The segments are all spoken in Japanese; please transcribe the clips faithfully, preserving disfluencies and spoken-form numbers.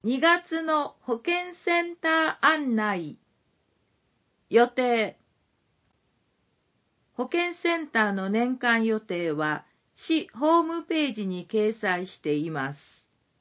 にがつの保健センター案内。予定。保健センターの年間予定は市ホームページに掲載しています。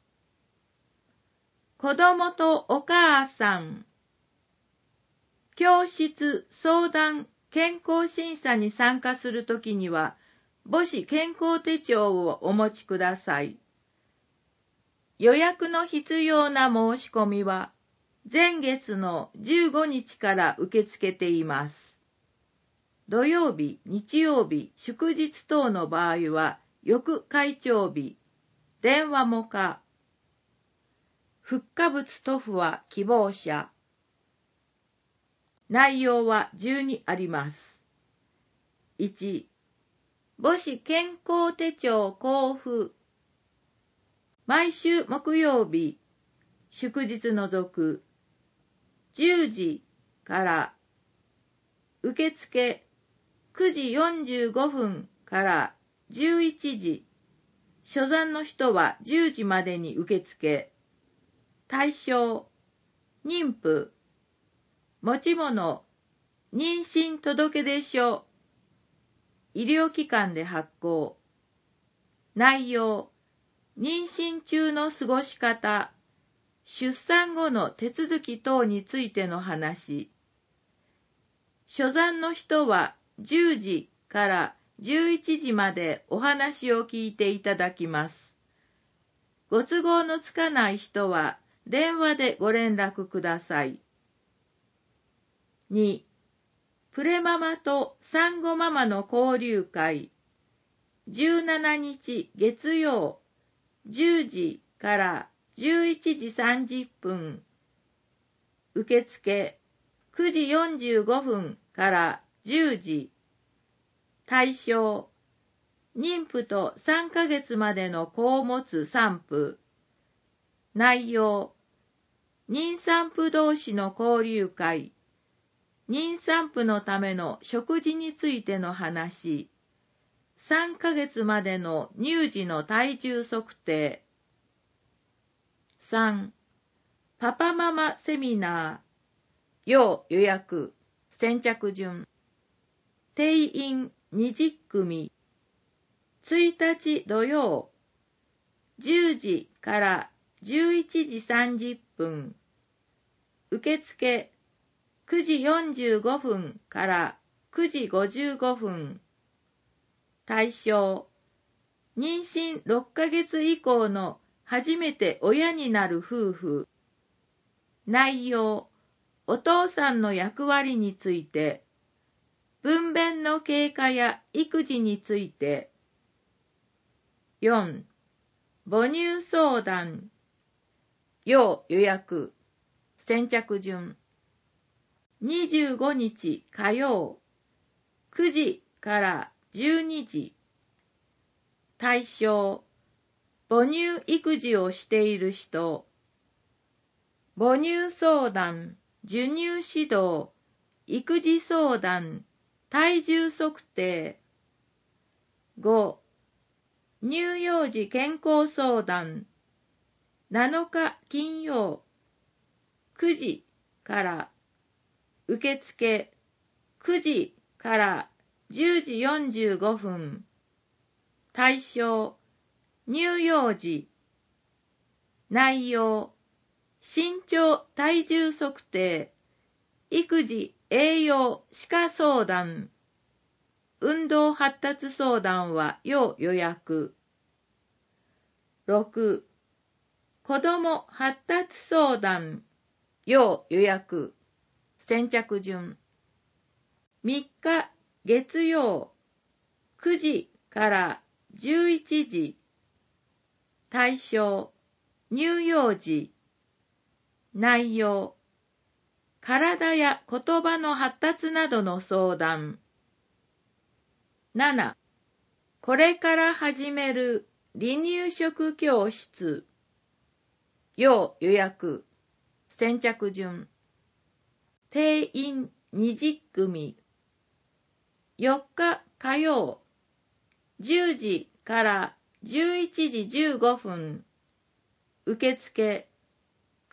子どもとお母さん。教室、相談、健康審査に参加するときには、母子健康手帳をお持ちください。予約の必要な申し込みは、前月のじゅうごにちから受け付けています。土曜日、日曜日、祝日等の場合は、翌会長日、電話も可。復化物塗布は希望者。内容はじゅうにあります。いち、母子健康手帳交付。毎週木曜日、祝日除く、じゅうじから受付くじよんじゅうごふんからじゅういちじ、初産の人はじゅうじまでに受付。対象、妊婦、持ち物、妊娠届出書、医療機関で発行。内容、妊娠中の過ごし方、出産後の手続き等についての話。初産の人はじゅうじからじゅういちじまでお話を聞いていただきます。ご都合のつかない人は電話でご連絡ください。に、プレママと産後ママの交流会。じゅうしちにち月曜、じゅうじからじゅういちじさんじゅっぷん。受付くじよんじゅうごふんからじゅうじ。対象、妊婦とさんかげつまでの子を持つ産婦。内容、妊産婦同士の交流会。妊産婦のための食事についての話。さんかげつまでの乳児の体重測定。さん、パパママセミナー。要予約。先着順。定員にじゅっくみ。いちにち土曜、じゅうじからじゅういちじさんじゅっぷん。受付くじよんじゅうごふんからくじごじゅうごふん。対象、妊娠ろっかげつ以降の初めて親になる夫婦。内容、お父さんの役割について、分娩の経過や育児について。よん、母乳相談。要予約。先着順。にじゅうごにち火曜、くじからじゅうにじ。対象、母乳育児をしている人。母乳相談、授乳指導、育児相談、体重測定。ご、乳幼児健康相談。なのか金曜、くじから受付くじからじゅうじよんじゅうごふん。対象、乳幼児。内容、身長体重測定、育児栄養歯科相談。運動発達相談は要予約。ろく、子ども発達相談。要予約。先着順。みっか月曜、くじからじゅういちじ。対象、乳幼児。内容、体や言葉の発達などの相談。なな、これから始める離乳食教室。要予約。先着順。定員にじゅっくみ。よっか火曜、じゅうじからじゅういちじじゅうごふん。受付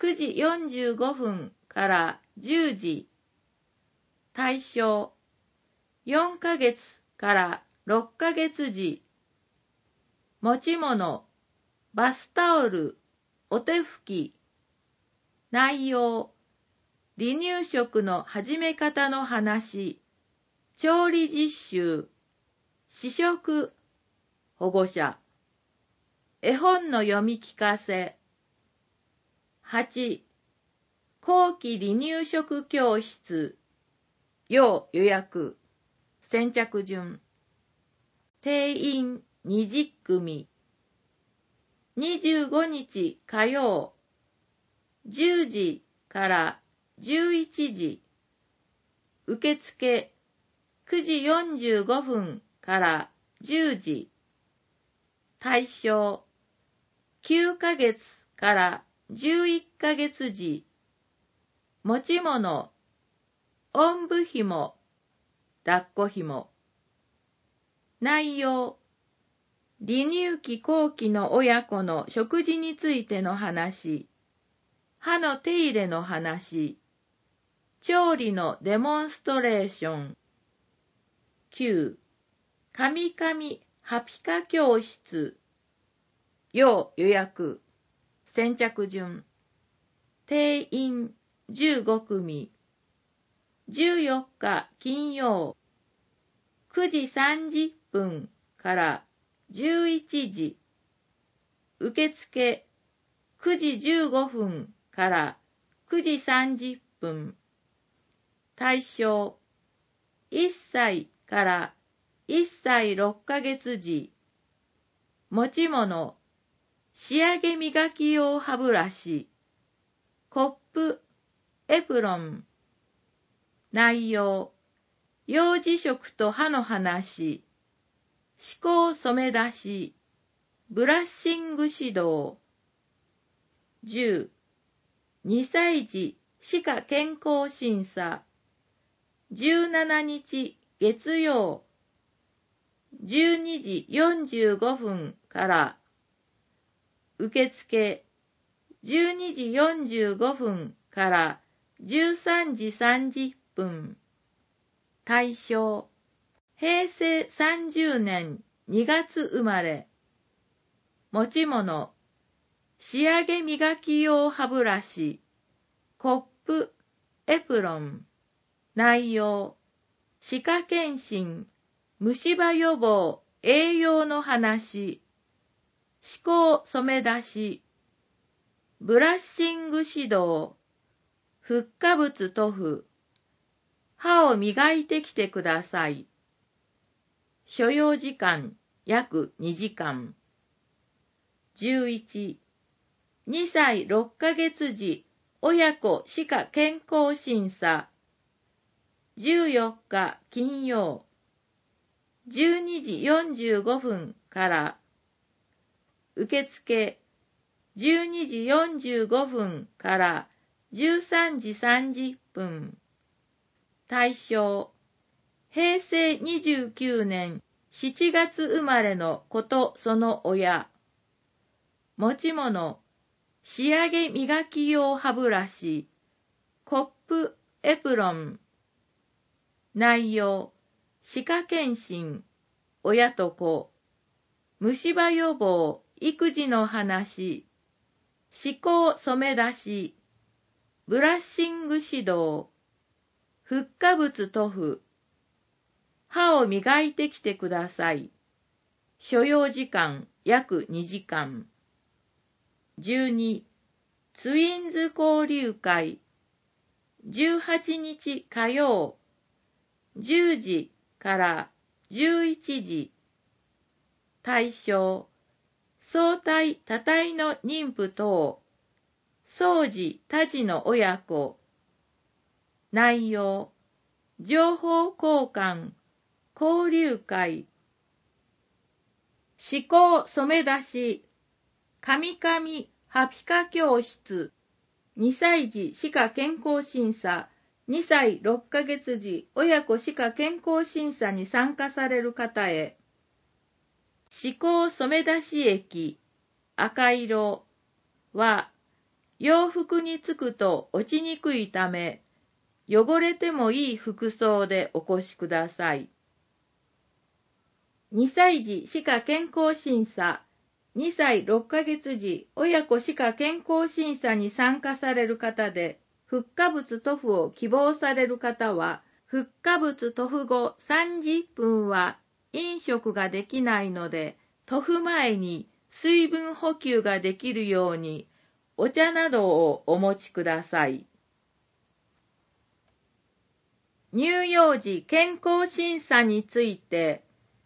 くじよんじゅうごふんからじゅうじ。対象、よんかげつからろっかげつじ。持ち物、バスタオル、お手拭き。内容、離乳食の始め方の話、調理実習、試食、保護者。絵本の読み聞かせ。はち、後期離乳食教室、要予約、先着順。定員にじゅっくみ。にじゅうごにち火曜、じゅうじからじゅういちじ。受付くじよんじゅうごふんからじゅうじ。対象きゅうかげつからじゅういっかげつじ。持ち物、おんぶひも、抱っこひも。内容、離乳期後期の親子の食事についての話、歯の手入れの話、調理のデモンストレーション。きゅう、かみかみハピカ教室、要予約、先着順。定員じゅうごくみ。じゅうよっか金曜、くじさんじゅっぷんからじゅういちじ。受付くじじゅうごふんからくじさんじゅっぷん。対象いっさいからいっさいろっかげつじ。持ち物、仕上げ磨き用歯ブラシ、コップ、エプロン。内容、幼児食と歯の話、歯垢染め出し、ブラッシング指導。じゅう、にさいじ歯科健康審査、じゅうしちにち月曜、じゅうにじよんじゅうごふんから。受付じゅうにじよんじゅうごふんからじゅうさんじさんじゅっぷん。対象へいせいさんじゅうねんにがつ生まれ。持ち物、仕上げ磨き用歯ブラシ、コップ、エプロン。内容、歯科検診、虫歯予防、栄養の話、歯垢染め出し、ブラッシング指導、フッ化物塗布、歯を磨いてきてください。所要時間約にじかん。じゅういち、にさいろっかげつじ親子歯科健康審査、じゅうよっか金曜、じゅうにじよんじゅうごふんから。受付じゅうにじよんじゅうごふんからじゅうさんじさんじゅっぷん。対象へいせいにじゅうきゅうねんしちがつ生まれの子とその親。持ち物、仕上げ磨き用歯ブラシ、コップ、エプロン。内容、歯科検診、親と子、虫歯予防、育児の話、歯垢染め出し、ブラッシング指導、フッ化物塗布、歯を磨いてきてください。所要時間約にじかん。じゅうに、ツインズ交流会、じゅうはちにち火曜、じゅうじからじゅういちじ。対象、相対多体の妊婦等、相児多児の親子。内容、情報交換、交流会。歯垢染め出し、かみかみ歯皮下教室、にさいじ歯科健康審査、にさいろっかげつじ親子歯科健康審査に参加される方へ。歯垢染め出し液、赤色は、 洋服につくと落ちにくいため、汚れてもいい服装でお越しください。にさい児歯科健康審査、にさいろっかげつ児親子歯科健康審査に参加される方で、フッ化物塗布を希望される方は、フッ化物塗布後さんじゅっぷんは飲食ができないので、塗布前に水分補給ができるように、お茶などをお持ちください。乳幼児健康審査について、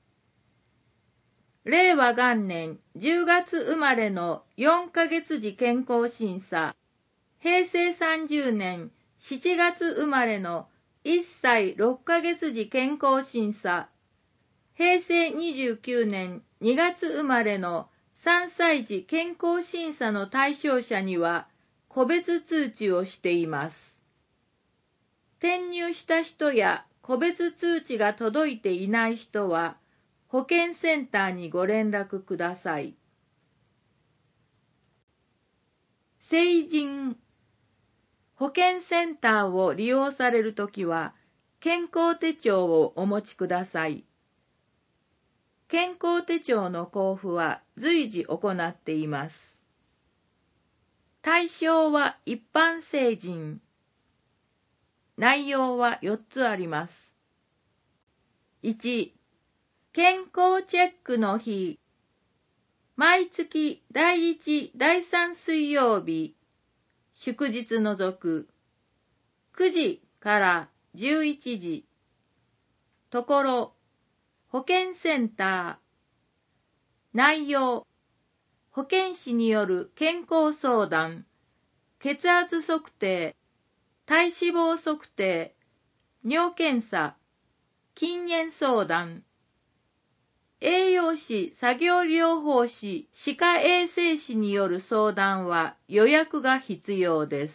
れいわ元年じゅうがつ生まれのよんかげつ児健康審査、へいせいさんじゅうねんしちがつ生まれのいっさいろっかげつ児健康審査、へいせいにじゅうきゅうねんにがつ生まれのさんさい児健康審査の対象者には個別通知をしています。転入した人や個別通知が届いていない人は保健センターにご連絡ください。成人保健センターを利用されるときは健康手帳をお持ちください。健康手帳の交付は随時行っています。対象は一般成人。内容はよっつあります。いち、健康チェックの日。毎月だいいち、だいさん水曜日、祝日除く、くじからじゅういちじ。ところ、保健センター。内容、保健師による健康相談、血圧測定、体脂肪測定、尿検査、禁煙相談。栄養士、作業療法士、歯科衛生士による相談は予約が必要です。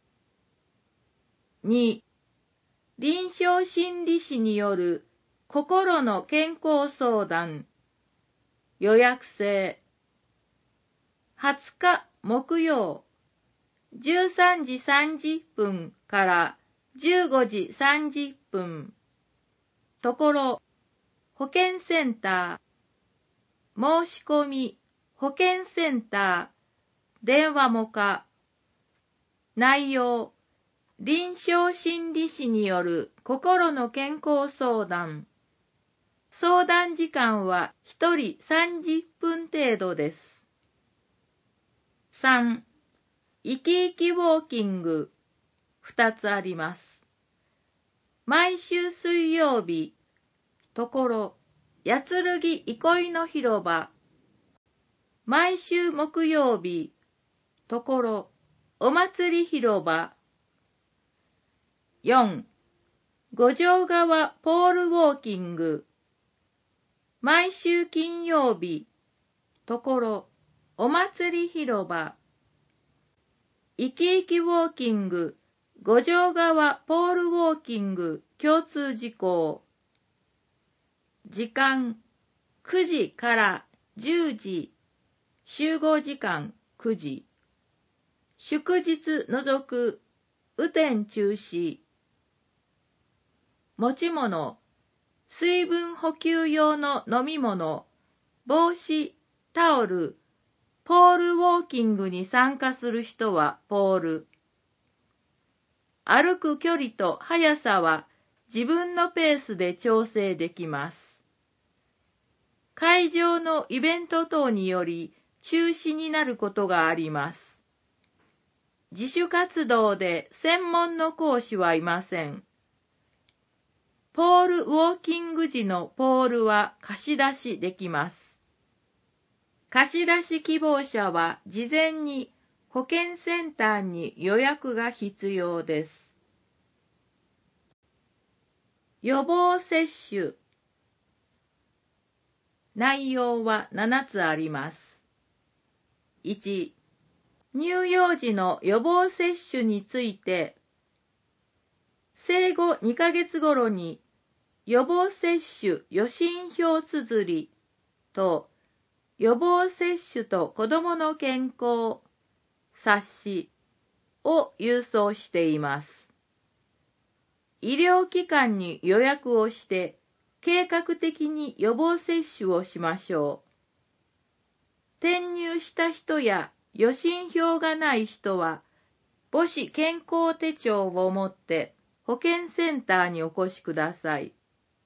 に、臨床心理士による心の健康相談。予約制。はつか木曜、じゅうさんじさんじゅっぷんからじゅうごじさんじゅっぷん。ところ、保健センター。申し込み、保健センター。電話もか。内容、臨床心理士による心の健康相談。相談時間はひとりさんじゅっぷん程度です。さん、生き生きウォーキング。ふたつあります。毎週水曜日、ところ、八剣憩いの広場。毎週木曜日、ところ、お祭り広場。よん、五条川ポールウォーキング。毎週金曜日、ところ、お祭り広場。生き生きウォーキング、五条川ポールウォーキング共通事項。時間、くじからじゅうじ。集合時間くじ。祝日除く、雨天中止。持ち物、水分補給用の飲み物、帽子、タオル、ポールウォーキングに参加する人はポール。歩く距離と速さは自分のペースで調整できます。会場のイベント等により中止になることがあります。自主活動で専門の講師はいません。ポールウォーキング時のポールは貸し出しできます。貸し出し希望者は事前に保健センターに予約が必要です。予防接種。内容はななつあります。いち、乳幼児の予防接種について、生後にかげつ頃に予防接種予診票綴りと予防接種と子どもの健康冊子を郵送しています。医療機関に予約をして、計画的に予防接種をしましょう。転入した人や予診票がない人は、母子健康手帳を持って保健センターにお越しください。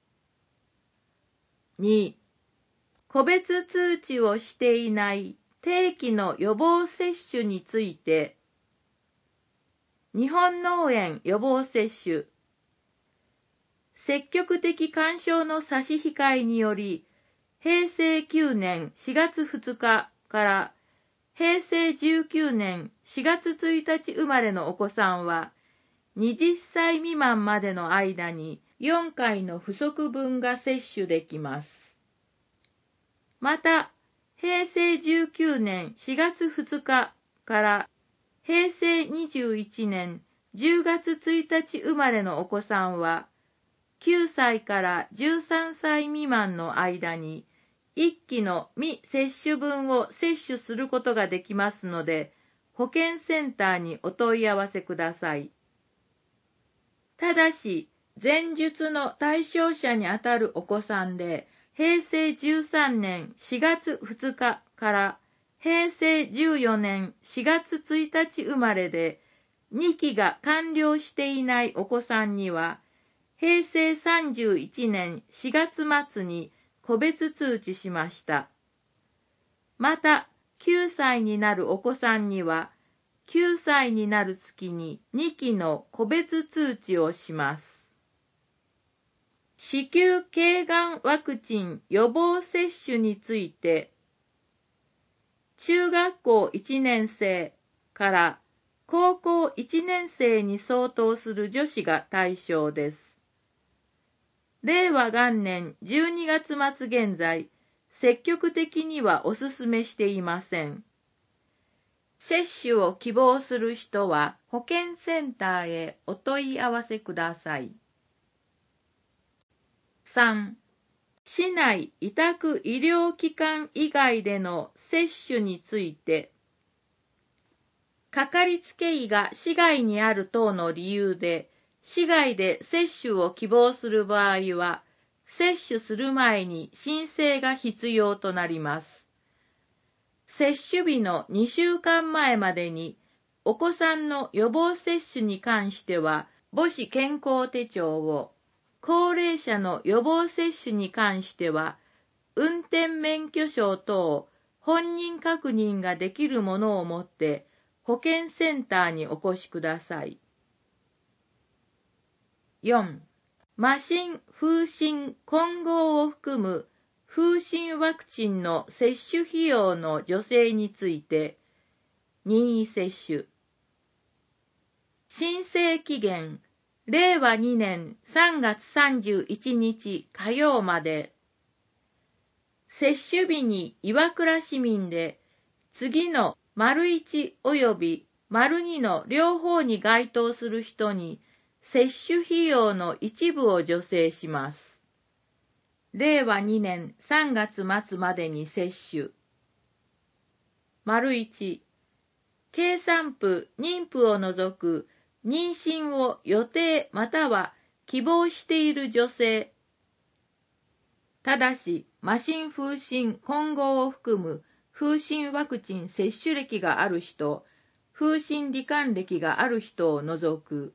に. 個別通知をしていない定期の予防接種について、日本脳炎予防接種、積極的勧奨の差し控えにより、へいせいきゅうねんしがつふつかからへいせいじゅうきゅうねんしがつついたち生まれのお子さんは、はたち未満までの間によんかいの不足分が接種できます。また、へいせいじゅうきゅうねんしがつふつかからへいせいにじゅういちねんじゅうがつついたち生まれのお子さんは、きゅうさいからじゅうさんさい未満の間にいっきの未接種分を接種することができますので、保健センターにお問い合わせください。ただし、前述の対象者にあたるお子さんで、へいせいじゅうさんねんしがつふつかからへいせいじゅうよねんしがつついたち生まれで、にきが完了していないお子さんには、へいせいさんじゅういちねんしがつ末に個別通知しました。また、きゅうさいになるお子さんには、きゅうさいになる月ににきの個別通知をします。子宮頸がんワクチン予防接種について、中学校いちねんせいから高校いちねんせいに相当する女子が対象です。れいわがんねんじゅうにがつまつ現在、積極的にはお勧めしていません。接種を希望する人は保健センターへお問い合わせください。さん. 市内委託医療機関以外での接種について、かかりつけ医が市外にある等の理由で、市外で接種を希望する場合は、接種する前に申請が必要となります。接種日のにしゅうかんまえまでに、お子さんの予防接種に関しては、母子健康手帳を、高齢者の予防接種に関しては、運転免許証等本人確認ができるものを持って、保健センターにお越しください。よん. 麻疹、風疹、混合を含む風疹ワクチンの接種費用の助成について、任意接種。申請期限、れいわにねんさんがつさんじゅういちにち火曜まで。接種日に岩倉市民で、次の丸いちおよび丸にの両方に該当する人に、接種費用の一部を助成します。れいわにねんさんがつまつまでに接種。丸いち、経産婦、妊婦を除く妊娠を予定または希望している女性。ただし、麻疹風疹混合を含む風疹ワクチン接種歴がある人、風疹罹患歴がある人を除く。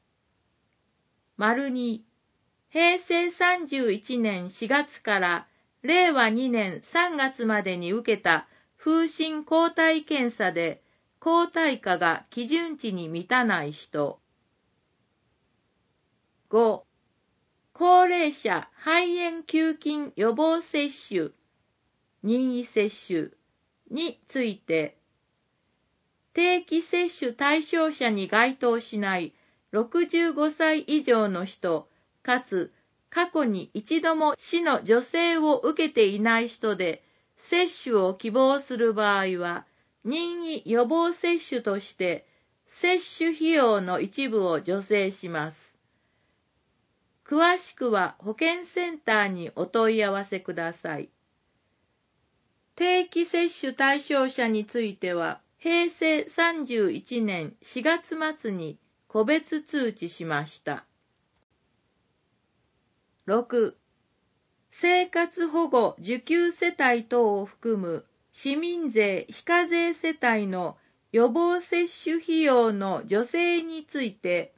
丸に、へいせいさんじゅういちねんしがつかられいわにねんさんがつまでに受けた風疹抗体検査で抗体価が基準値に満たない人。ご. 高齢者肺炎球菌予防接種、任意接種について、定期接種対象者に該当しないろくじゅうごさい以上の人、かつ過去に一度も市の助成を受けていない人で接種を希望する場合は、任意予防接種として接種費用の一部を助成します。詳しくは保健センターにお問い合わせください。定期接種対象者については、 へいせいさんじゅういちねんしがつ末に個別通知しました。ろく. 生活保護受給世帯等を含む市民税非課税世帯の予防接種費用の助成について、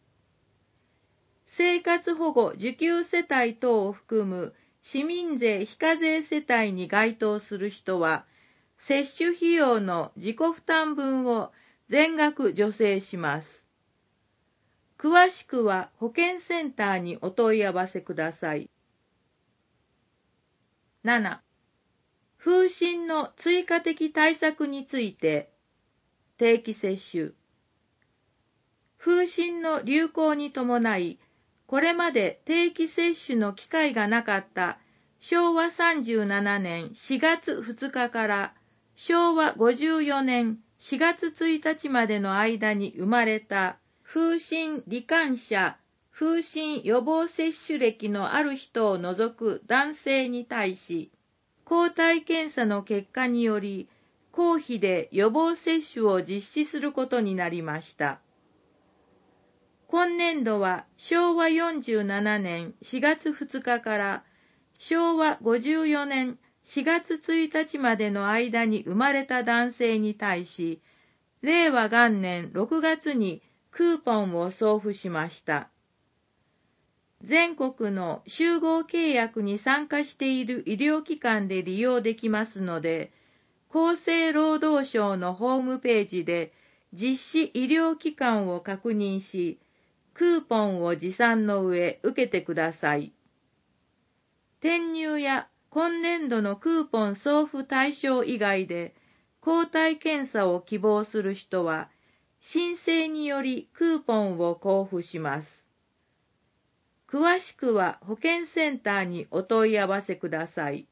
生活保護受給世帯等を含む市民税非課税世帯に該当する人は、接種費用の自己負担分を全額助成します。詳しくは保健センターにお問い合わせください。なな. 風疹の追加的対策について、定期接種。風疹の流行に伴い、これまで定期接種の機会がなかったしょうわさんじゅうななねんしがつふつかからしょうわごじゅうよねんしがつついたちまでの間に生まれた風疹罹患者、風疹予防接種歴のある人を除く男性に対し、抗体検査の結果により、公費で予防接種を実施することになりました。今年度はしょうわよんじゅうななねんしがつふつかからしょうわごじゅうよねんしがつついたちまでの間に生まれた男性に対し、れいわがんねんろくがつにクーポンを送付しました。全国の集合契約に参加している医療機関で利用できますので、厚生労働省のホームページで実施医療機関を確認し、クーポンを持参の上受けてください。転入や今年度のクーポン送付対象以外で抗体検査を希望する人は、申請によりクーポンを交付します。詳しくは保健センターにお問い合わせください。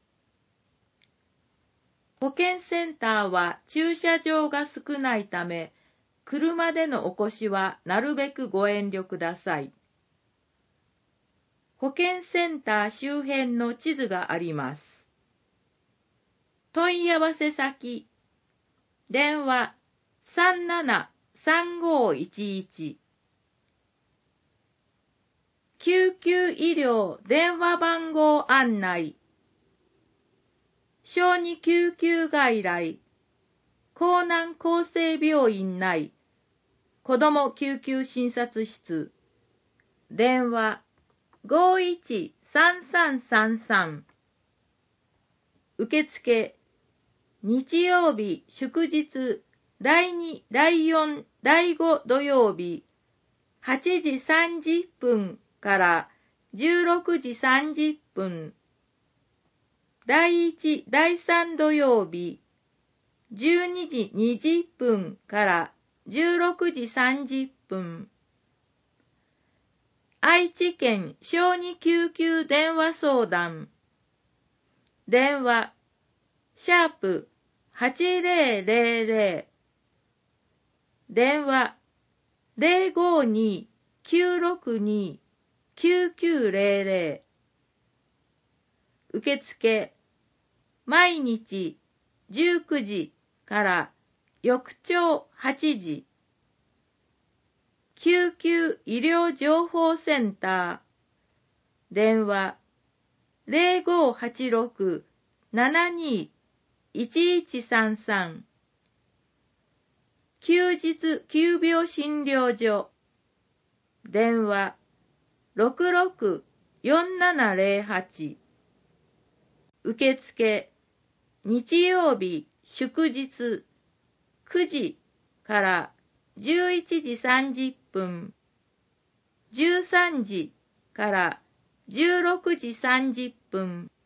保健センターは駐車場が少ないため、車でのお越しはなるべくご遠慮ください。保健センター周辺の地図があります。問い合わせ先、電話 さんななさんごいちいち、救急医療電話番号案内、小児救急外来、江南厚生病院内、子ども救急診察室、電話 ごいちさんさんさんさん、受付、日曜日、祝日、だいに、だいよん、だいご土曜日、はちじさんじゅっぷんからじゅうろくじさんじゅっぷん、だいいち、だいさん土曜日、じゅうにじにじゅっぷんからじゅうろくじさんじゅっぷん、愛知県小児救急電話相談、電話、シャープはちぜろぜろぜろ、電話ぜろごに きゅうろくに きゅうきゅうぜろぜろ、受付、毎日じゅうくじから翌朝はちじ、救急医療情報センター、電話ぜろごはちろく ななにいちいちさんさん、休日急病診療所、電話ろくろくよんななぜろはち、受付、日曜日、祝日、くじからじゅういちじさんじゅっぷん、じゅうさんじからじゅうろくじさんじゅっぷん、